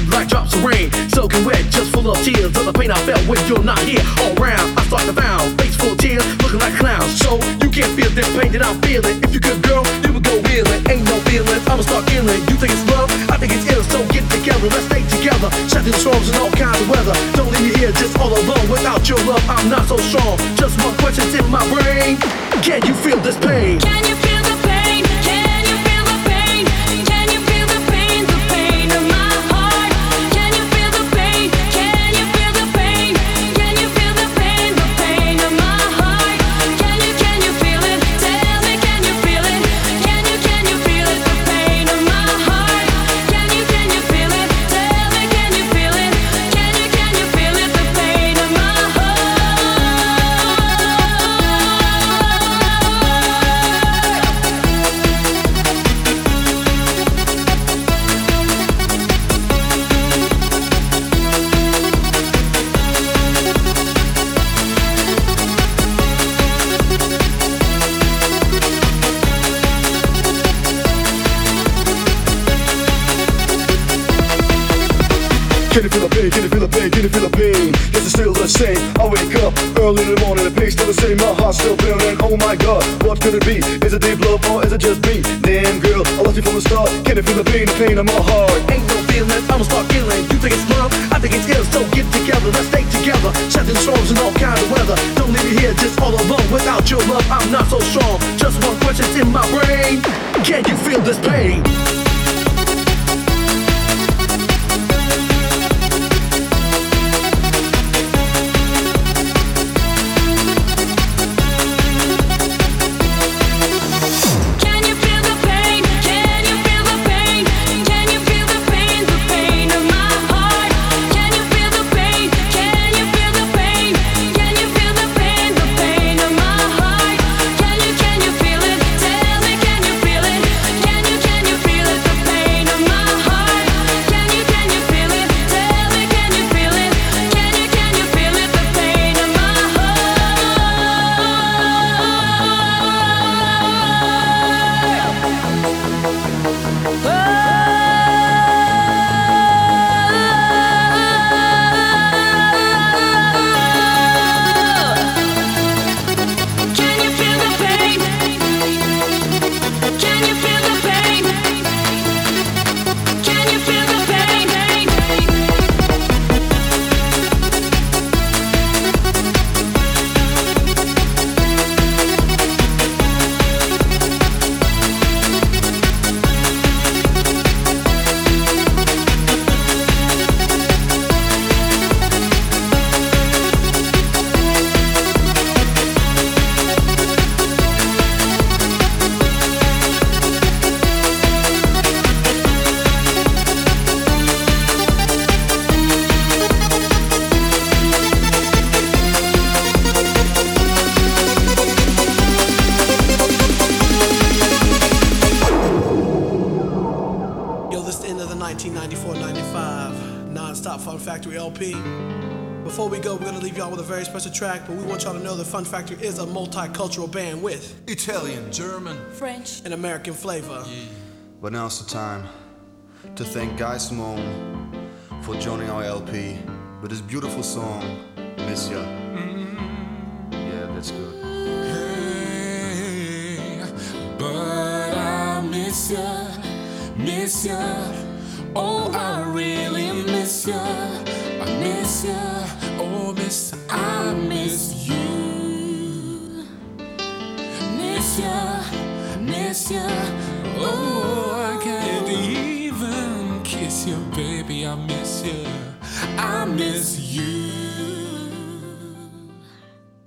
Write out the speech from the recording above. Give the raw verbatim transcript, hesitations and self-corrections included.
like drops of rain, soaking wet, just full of tears of the pain I felt when you're not here. All around, I start to frown, face full of tears, looking like clowns. So you can't feel this pain that I'm feeling. If you could, girl, you would go wheeling. Ain't no feelings, I'ma start feeling. You think it's love? I think it's ill. So get together, let's stay together. Shut through the storms and all kinds of weather. Don't leave me here just all alone. Without your love, I'm not so strong. Just one question's in my brain. Can you feel this pain? Can you feel the pain? Can you feel the pain? Can you feel the pain? The pain of my heart. Can you feel the pain? Can you feel the pain? Can you feel the pain? The pain of my heart. Can you, can you feel it? Tell me, can you feel it? Can you, can you feel it? The pain of my heart. Can you, can you feel it? Tell me, can you feel it? Can you, can you feel it? The pain of my heart. Can you feel the pain? Can you feel the pain? Can you feel the pain? Yes, it's still the same. I wake up early in the morning, the pain's still the same. My heart's still pounding. Oh my God, what could it be? Is it deep love or is it just me? Damn girl, I lost you from the start. Can you feel the pain? The pain of my heart. Ain't no feelings, I'ma start feeling. You think it's love? I think it's ill. So get together, let's stay together. Shut through the storms and all kinds of weather. Don't leave me here just all alone. Without your love, I'm not so strong. Just one question's in my brain. Can you feel this pain? Can you feel the pain? Can you feel the pain? Can you feel the pain? The pain of my heart. Can you feel the pain? Can you feel the pain? Can you feel the pain? The pain of my heart. Can you, can you feel it? Tell me, can you feel it? Can you, can you feel it? The pain of my heart. Can you, can you feel it? Tell me, can you feel it? Can you, can you feel it? The pain of my heart. Can you feel the pain? Can you feel the pain? Can you feel the pain? Yo, this is the end of the nineteen ninety-four ninety-five Non-Stop Fun Factory L P. Before we go, we're gonna leave y'all with a very special track, but we want y'all to know that Fun Factory is a multicultural band with Italian, German, French. an American flavor. But now's the time to thank Guy Simone for joining our L P with his beautiful song, Miss Ya. Yeah, that's good. Hey, but I miss ya, miss ya. Oh, I really miss ya. I miss ya. Oh, miss, I miss you. Miss ya, miss ya. Oh, I can't even kiss you, baby. I miss ya. I miss you.